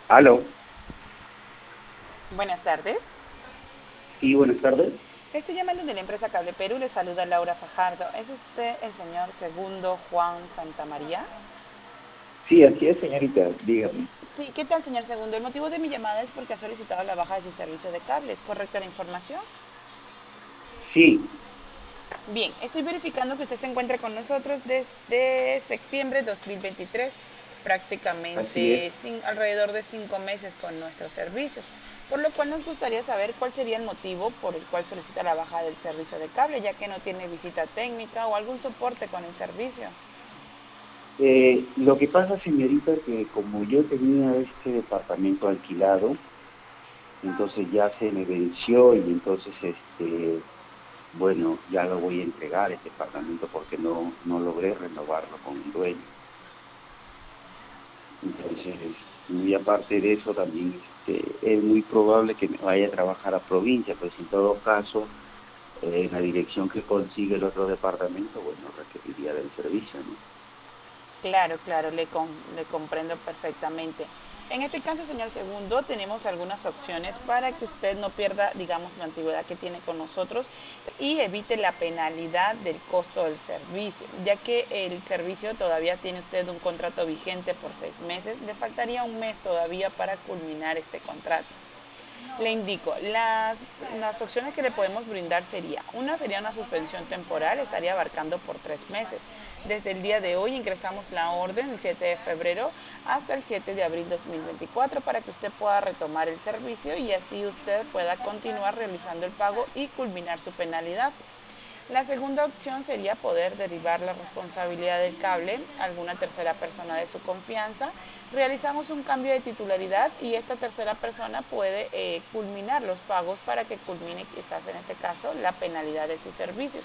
Aló, Buenas tardes. sí, buenas tardes. Estoy llamando de la empresa Cable Perú. Le saluda Laura Fajardo. ¿Es usted el señor Segundo Juan Santamaría? Sí, así es, señorita, dígame. Sí, ¿qué tal, señor Segundo? El motivo de mi llamada es porque ha solicitado la baja de su servicio de cable. ¿Es correcta la información? Sí, Bien, estoy verificando que usted se encuentra con nosotros desde septiembre de 2023, así es. prácticamente alrededor de 5 meses con nuestros servicios, por lo cual nos gustaría saber cuál sería el motivo por el cual solicita la baja del servicio de cable, ya que no tiene visita técnica o algún soporte con el servicio. Lo que pasa, señorita, que como yo tenía este departamento alquilado, entonces ya se me venció y entonces, bueno, ya lo voy a entregar este departamento porque no logré renovarlo con el dueño. Entonces, muy aparte de eso, también es muy probable que me vaya a trabajar a provincia, pues en todo caso, en la dirección que consigue el otro departamento, bueno, requeriría del servicio, ¿no? Claro, claro, le comprendo perfectamente. En este caso, señor Segundo, tenemos algunas opciones para que usted no pierda, digamos, la antigüedad que tiene con nosotros y evite la penalidad del costo del servicio, ya que el servicio todavía tiene usted un contrato vigente por 6 meses, le faltaría un mes todavía para culminar este contrato. Le indico, las opciones que le podemos brindar sería una suspensión temporal, estaría abarcando por 3 meses. Desde el día de hoy ingresamos la orden el 7 de febrero hasta el 7 de abril 2024 para que usted pueda retomar el servicio y así usted pueda continuar realizando el pago y culminar su penalidad. La segunda opción sería poder derivar la responsabilidad del cable a alguna tercera persona de su confianza. Realizamos un cambio de titularidad y esta tercera persona puede culminar los pagos para que culmine quizás en este caso la penalidad de sus servicios.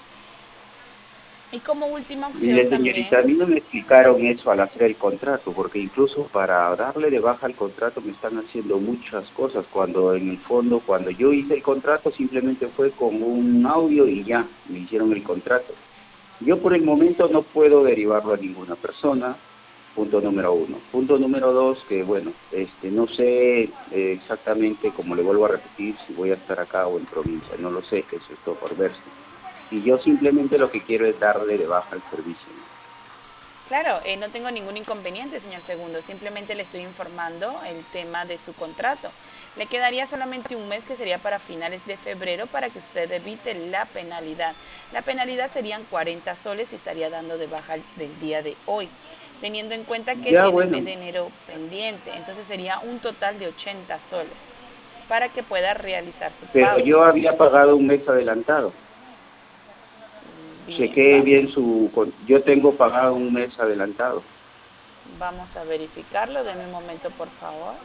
Y como última opción Mire, señorita, también, a mí no me explicaron eso al hacer el contrato, porque incluso para darle de baja al contrato me están haciendo muchas cosas, cuando en el fondo, cuando yo hice el contrato, simplemente fue con un audio y ya, me hicieron el contrato. Yo por el momento no puedo derivarlo a ninguna persona, punto número uno. Punto número dos, que bueno, no sé exactamente, como le vuelvo a repetir, si voy a estar acá o en provincia, no lo sé, eso es todo por verse. Y yo simplemente lo que quiero es darle de baja al servicio, ¿no? claro, no tengo ningún inconveniente, señor Segundo, simplemente le estoy informando el tema de su contrato. Le quedaría solamente un mes que sería para finales de febrero para que usted evite la penalidad. La penalidad serían 40 soles y estaría dando de baja del día de hoy, teniendo en cuenta que Ya tiene el mes bueno, de enero pendiente. Entonces sería un total de 80 soles para que pueda realizar su pero pago. yo había pagado un mes adelantado. Bien, Chequé bien yo tengo pagado un mes adelantado. vamos a verificarlo. Deme un momento, por favor.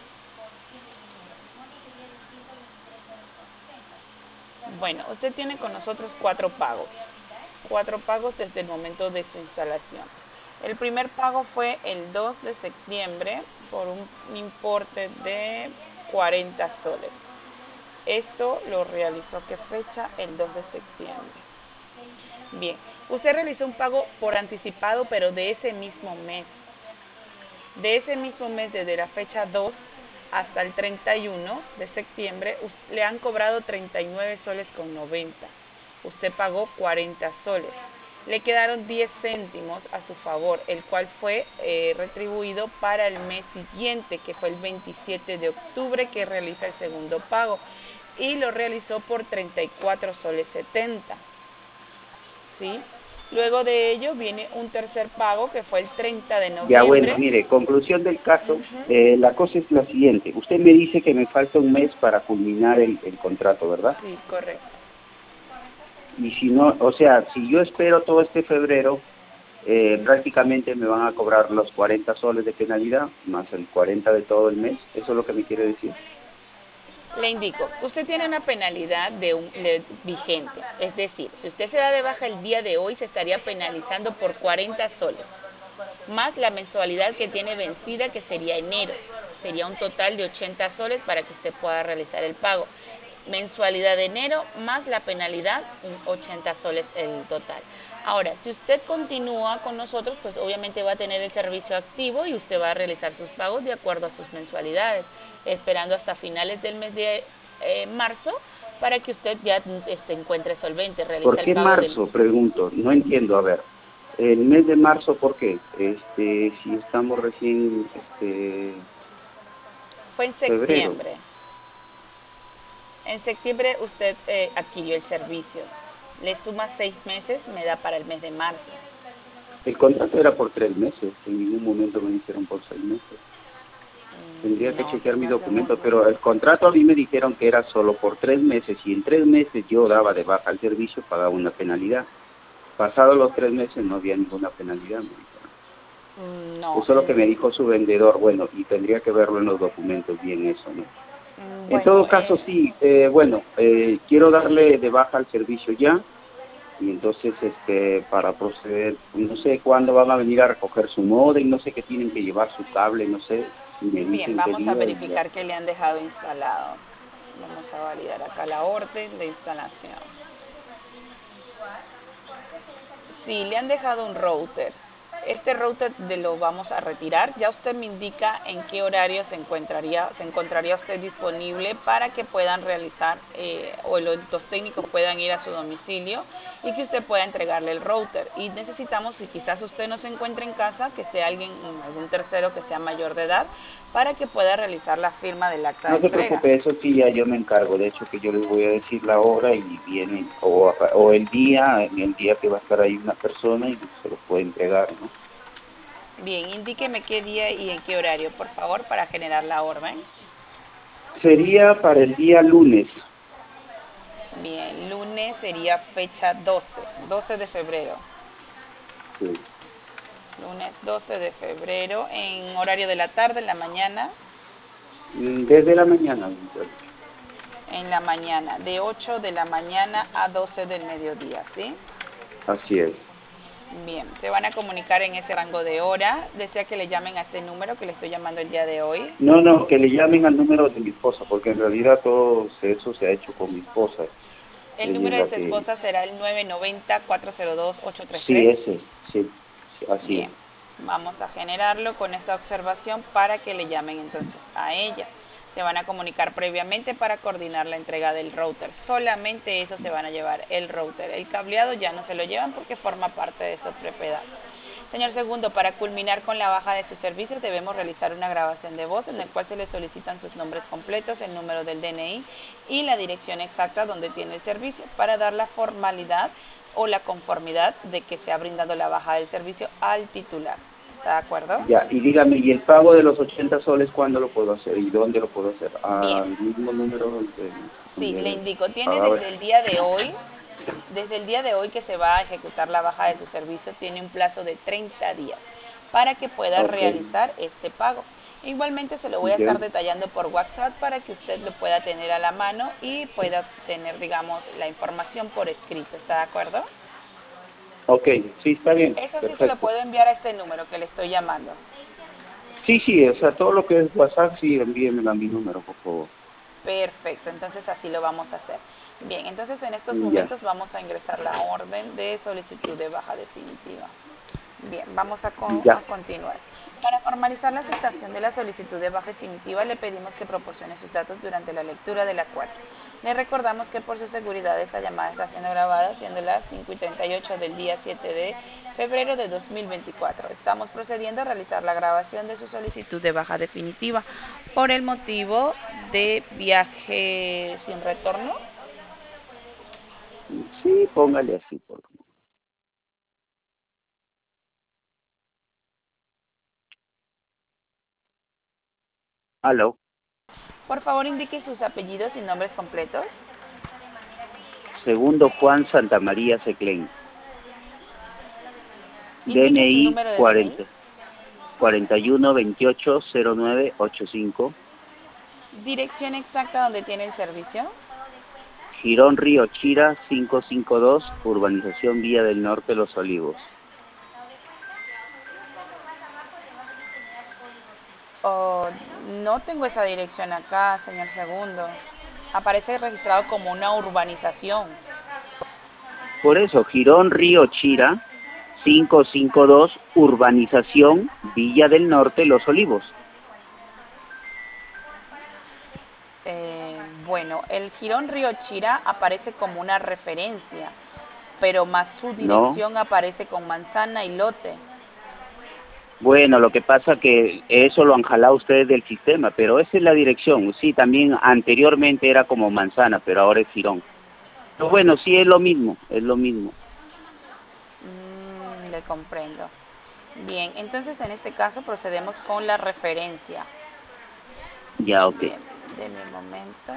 Bueno, usted tiene con nosotros cuatro pagos desde el momento de su instalación. El primer pago fue el 2 de septiembre por un importe de 40 soles. Esto lo realizó, ¿qué fecha? El 2 de septiembre. Bien, usted realizó un pago por anticipado, pero de ese mismo mes. De ese mismo mes, desde la fecha 2 hasta el 31 de septiembre, le han cobrado 39 soles con 90. Usted pagó 40 soles. Le quedaron 10 céntimos a su favor, el cual fue retribuido para el mes siguiente, que fue el 27 de octubre, que realiza el segundo pago. Y lo realizó por 34 soles 70. ¿Sí? Luego de ello viene un tercer pago que fue el 30 de Ya bueno, noviembre. mire, conclusión del caso, la cosa es la siguiente. Usted me dice que me falta un mes para culminar el contrato, ¿verdad? Sí, correcto. Y si no, o sea, si yo espero todo este febrero, prácticamente me van a cobrar los 40 soles de penalidad, más el 40 de todo el mes. ¿Eso es lo que me quiere decir? Le indico, usted tiene una penalidad vigente, es decir, si usted se da de baja el día de hoy, se estaría penalizando por 40 soles, más la mensualidad que tiene vencida, que sería enero. Sería un total de 80 soles para que usted pueda realizar el pago. mensualidad de enero más la penalidad, 80 soles el total. Ahora, si usted continúa con nosotros, pues obviamente va a tener el servicio activo y usted va a realizar sus pagos de acuerdo a sus mensualidades, esperando hasta finales del mes de marzo para que usted ya encuentre solvente, realice ¿Por el qué pago del... marzo? Pregunto, no entiendo, a ver. El mes de marzo, ¿por qué? Si estamos recién, Fue en febrero. septiembre. En septiembre usted adquirió el servicio. Le suma 6 meses, me da para el mes de marzo. El contrato era por 3 meses, en ningún momento me dijeron por 6 meses. Tendría que No, chequear mi señor documento, segundo. pero el contrato a mí me dijeron que era solo por 3 meses y en 3 meses yo daba de baja el servicio, pagaba una penalidad. Pasados los 3 meses no había ninguna penalidad, me dijeron. No, Eso es lo que me dijo su vendedor, bueno, y tendría que verlo en los documentos bien eso, ¿no? En todo bueno, caso, sí, quiero darle de baja al servicio ya, y entonces para proceder, no sé cuándo van a venir a recoger su modem, no sé qué tienen que llevar su cable, no sé, si me bien, dicen qué vamos a día y ya. verificar que le han dejado instalado. Vamos a validar acá la orden de instalación. Sí, le han dejado un router. Este router lo vamos a retirar. Ya usted me indica en qué horario se encontraría usted disponible para que puedan realizar o los técnicos puedan ir a su domicilio y que usted pueda entregarle el router. Y necesitamos que quizás usted no se encuentre en casa, que sea algún tercero que sea mayor de edad, para que pueda realizar la firma del acta de No se entrega. preocupe, eso sí, ya yo me encargo. De hecho, que yo les voy a decir la hora y vienen, o el día, en el día que va a estar ahí una persona y se lo puede entregar, ¿no? Bien, indíqueme qué día y en qué horario, por favor, para generar la orden. Sería para el día lunes. Bien, lunes sería fecha 12 de febrero. Sí. Lunes 12 de febrero, en horario de la tarde, en la mañana. Desde la mañana, mejor dicho. En la mañana, de 8 de la mañana a 12 del mediodía, ¿sí? Así es. Bien, se van a comunicar en ese rango de hora. ¿Desea que le llamen a este número que le estoy llamando el día de hoy? No, no, que le llamen al número de mi esposa, porque en realidad todo eso se ha hecho con mi esposa. El Ella es número de la su que... esposa será el 990-402-833. Sí, ese, sí, sí, así es. Bien, vamos a generarlo con esta observación para que le llamen entonces a ella. Se van a comunicar previamente para coordinar la entrega del router. Solamente eso se van a llevar, el router. El cableado ya no se lo llevan porque forma parte de su propiedad. Señor Segundo, para culminar con la baja de sus servicios debemos realizar una grabación de voz en el cual se le solicitan sus nombres completos, el número del DNI y la dirección exacta donde tiene el servicio para dar la formalidad o la conformidad de que se ha brindado la baja del servicio al titular. ¿Está de acuerdo? Ya, y dígame, ¿y el pago de los 80 soles cuándo lo puedo hacer y dónde lo puedo hacer? Bien, Al mismo número sí, le donde indico, tiene pagaba. desde el día de hoy que se va a ejecutar la baja de su servicio, tiene un plazo de 30 días para que pueda Ok, realizar este pago. Igualmente se lo voy a ya. estar detallando por WhatsApp para que usted lo pueda tener a la mano y pueda tener, digamos, la información por escrito. ¿Está de acuerdo? Ok, sí, está bien, Eso sí se lo perfecto. puedo enviar a este número que le estoy llamando. Sí, sí, o sea, todo lo que es WhatsApp, sí, envíenmelo a mi número, por favor. Perfecto, entonces así lo vamos a hacer. Bien, entonces en estos Ya, momentos vamos a ingresar la orden de solicitud de baja definitiva. Bien, vamos a ya. continuar. Para formalizar la aceptación de la solicitud de baja definitiva, le pedimos que proporcione sus datos durante la lectura del acuerdo. Le recordamos que por su seguridad esta llamada está siendo grabada, siendo las 5:38 del día 7 de febrero de 2024. Estamos procediendo a realizar la grabación de su solicitud de baja definitiva por el motivo de viaje sin retorno. Sí, póngale así, por favor. Aló, Por favor, indique sus apellidos y nombres completos. segundo Juan Santa María Seclén, Indique su DNI número de DNI. 40 41 28 09 85, Dirección exacta donde tiene el servicio. Girón Río Chira 552, Urbanización Villa del Norte Los Olivos. Oh, no tengo esa dirección acá, señor Segundo. Aparece registrado como una urbanización. Por eso, Girón Río Chira, 552, urbanización Villa del Norte, Los Olivos. Bueno, el Jirón Río Chira aparece como una referencia, pero más su No. dirección aparece con manzana y lote. Bueno, lo que pasa que eso lo han jalado ustedes del sistema, pero esa es la dirección. Sí, también anteriormente era como manzana, pero ahora es Girón. Pero bueno, sí es lo mismo, es lo mismo. Le comprendo. Bien, entonces en este caso procedemos con la referencia. Ya, ok. Bien, denme un momento.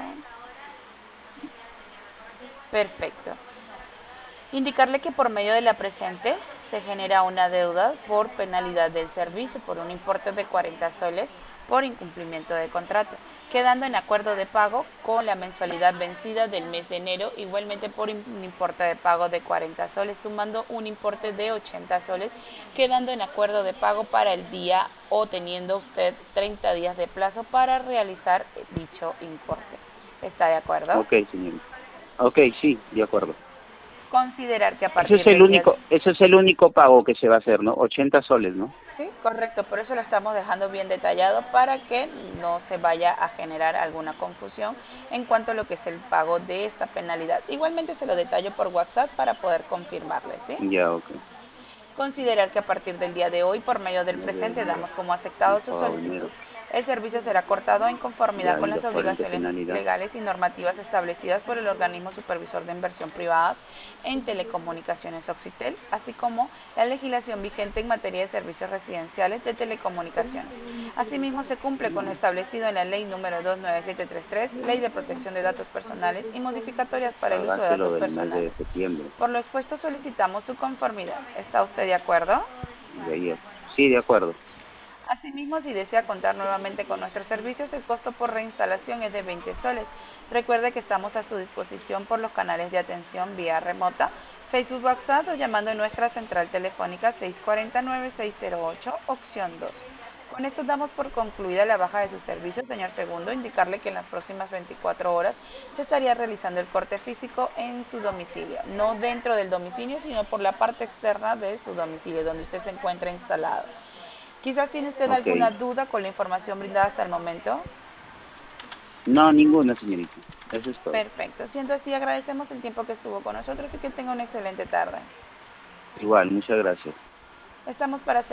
Perfecto. Indicarle que por medio de la presente se genera una deuda por penalidad del servicio por un importe de 40 soles por incumplimiento de contrato, quedando en acuerdo de pago con la mensualidad vencida del mes de enero, igualmente por un importe de pago de 40 soles, sumando un importe de 80 soles, quedando en acuerdo de pago para el día o teniendo usted 30 días de plazo para realizar dicho importe. ¿Está de acuerdo? Ok, señorita. Ok, sí, de acuerdo. Considerar que a partir del día... Ese es el único pago que se va a hacer, ¿no? 80 soles, ¿no? Sí, correcto, por eso lo estamos dejando bien detallado para que no se vaya a generar alguna confusión en cuanto a lo que es el pago de esta penalidad. Igualmente se lo detallo por WhatsApp para poder confirmarle, ¿sí? Ya, ok. Considerar que a partir del día de hoy, por medio del presente, Enero, damos como aceptado su solicitud. enero. El servicio será cortado en conformidad Ya, con y las los 40 obligaciones penalidad. legales y normativas establecidas por el organismo supervisor de inversión privadas en telecomunicaciones Oxitel, así como la legislación vigente en materia de servicios residenciales de telecomunicaciones. Asimismo, se cumple con lo establecido en la Ley número 29733, Ley de Protección de Datos Personales y modificatorias para el uso de Pagáselo datos del mes de personales. septiembre. Por lo expuesto, solicitamos su conformidad. ¿Está usted de acuerdo? De ahí. Sí, de acuerdo. Asimismo, si desea contar nuevamente con nuestros servicios, el costo por reinstalación es de 20 soles. Recuerde que estamos a su disposición por los canales de atención vía remota, Facebook, WhatsApp o llamando a nuestra central telefónica 649-608, opción 2. Con esto damos por concluida la baja de su servicio, señor Segundo, indicarle que en las próximas 24 horas se estaría realizando el corte físico en su domicilio, no dentro del domicilio, sino por la parte externa de su domicilio, donde usted se encuentra instalado. Quizás tiene usted Ok. alguna duda con la información brindada hasta el momento. No, ninguna, señorita. Eso es todo. Perfecto. Siendo así, agradecemos el tiempo que estuvo con nosotros y que tenga una excelente tarde. Igual, muchas gracias. Estamos para